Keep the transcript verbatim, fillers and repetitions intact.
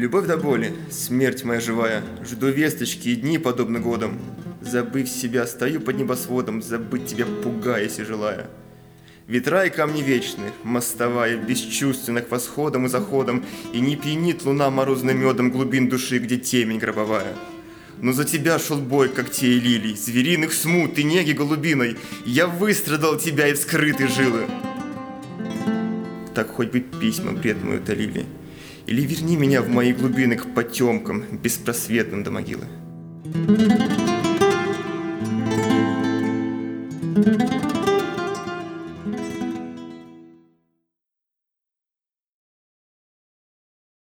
Любовь до боли, смерть моя живая, жду весточки и дни подобны годам. Забыв себя, стою под небосводом, забыть тебя пугаясь и желая. Ветра и камни вечны, мостовая, бесчувственных восходом и заходом, и не пьянит луна морозным медом глубин души, где темень гробовая. Но за тебя шел бой когтей и лилий, звериных смут и неги голубиной, я выстрадал тебя и вскрыты жилы. Так хоть бы письма бред мой утолили, или верни меня в мои глубины к потемкам, беспросветным до могилы.